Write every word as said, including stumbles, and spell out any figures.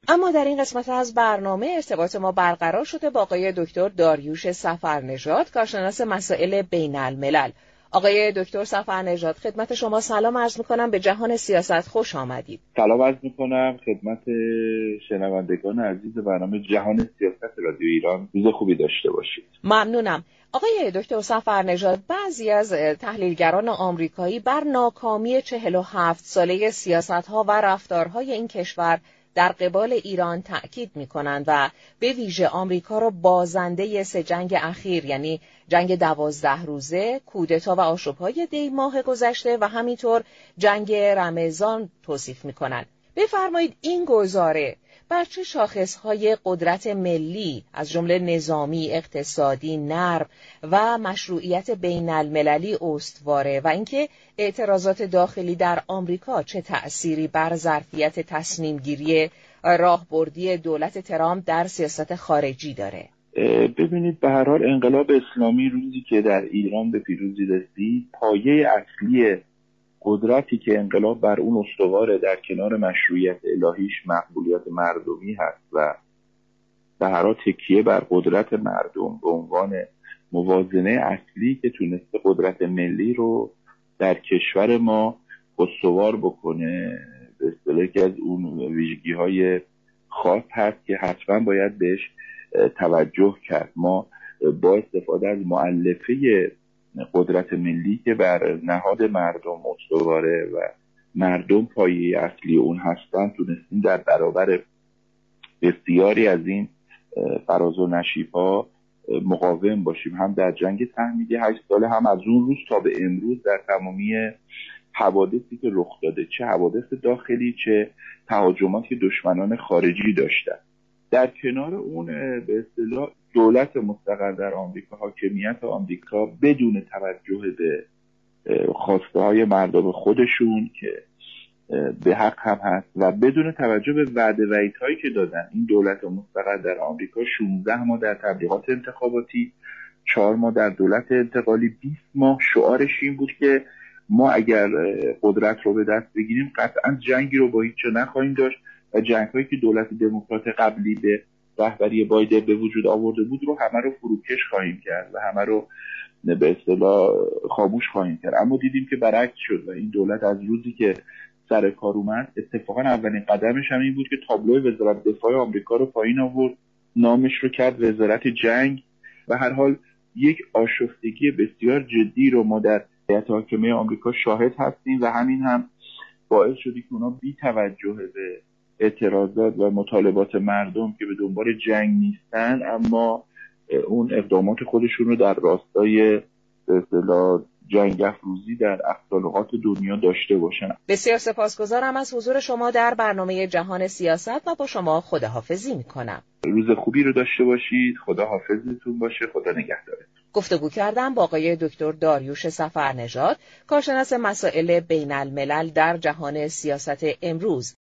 اما در این قسمت از برنامه ارتباط ما برقرار شده با آقای دکتر داریوش صفرنژاد، کارشناس مسائل بین الملل. آقای دکتر صفرنژاد، خدمت شما سلام عرض میکنم، به جهان سیاست خوش آمدید. سلام عرض میکنم خدمت شنوندگان عزیز برنامه جهان سیاست رادیو ایران. روز خوبی داشته باشید. ممنونم. آقای دکتر صفرنژاد، بعضی از تحلیلگران آمریکایی بر ناکامی چهل و هفت ساله سیاست‌ها و رفتارهای این کشور در قبال ایران تأکید می‌کنند و به ویژه آمریکا را بازنده سه جنگ اخیر، یعنی جنگ دوازده روزه، کودتا و آشوب‌های دی ماه گذشته و همینطور جنگ رمضان توصیف می‌کنند. بفرمایید این گزاره بر چه شاخص‌های قدرت ملی از جمله نظامی، اقتصادی، نرم و مشروعیت بین المللی استواره و اینکه اعتراضات داخلی در آمریکا چه تأثیری بر ظرفیت تصمیم گیری راهبردی دولت ترامپ در سیاست خارجی داره؟ ببینید، به هر حال انقلاب اسلامی روزی که در ایران به پیروزی رسید، پایه اصلی قدرتی که انقلاب بر اون استواره در کنار مشروعیت الهیش مقبولیت مردمی هست و به هر حال تکیه بر قدرت مردم به عنوان موازنه اصلی که تونسته قدرت ملی رو در کشور ما استوار بکنه، به اصطلاح که از اون ویژگی‌های خاص هست که حتما باید بهش توجه کرد. ما با استفاده از مؤلفه قدرت ملی که بر نهاد مردم استواره و مردم پایه اصلی اون هستن تونستیم در برابر بسیاری از این فراز و نشیب‌ها مقاوم باشیم، هم در جنگ تحمیلی هشت ساله، هم از اون روز تا به امروز در تمامی حوادثی که رخ داده، چه حوادث داخلی چه تهاجماتی دشمنان خارجی داشتن. در کنار اون به اصطلاح دولت مستقر در آمریکا، حاکمیت آمریکا بدون توجه به خواسته های مردم خودشون که به حق هم هست و بدون توجه به وعده وعیدهایی که دادن، این دولت مستقر در آمریکا شانزده ماه در تبلیغات انتخاباتی، چهار ماه در دولت انتقالی، بیست ماه شعارش این بود که ما اگر قدرت رو به دست بگیریم قطعا جنگی رو با هیچ جا نخواهیم داشت و جنگ‌هایی که دولت دموکرات قبلی به رهبری بایدن به وجود آورده بود رو همه رو فروکش خواهیم کرد و همه رو به اصطلاح خاموش خواهیم کرد. اما دیدیم که برعکس شد و این دولت از روزی که سر کار اومد اتفاقا اولین قدمش هم این بود که تابلوی وزارت دفاع آمریکا رو پایین آورد، نامش رو کرد وزارت جنگ. و هر حال یک آشفتگی بسیار جدی رو ما در هیئت حاکمه آمریکا شاهد هستیم و همین هم باعث شده که اونا بی توجه به اعتراضات و مطالبات مردم که به دنبال جنگ نیستن، اما اون اقدامات خودشون رو در راستای به اصطلاح جنگ افروزی در اقصا دنیا داشته باشن. بسیار سپاسگزارم از حضور شما در برنامه جهان سیاست و با شما خداحافظی میکنم. روز خوبی رو داشته باشید. خداحافظتون باشه. خدا نگهدارتون. گفتگو کردم با آقای دکتر داریوش صفرنژاد، کارشناس مسائل بین الملل در جهان سیاست امروز.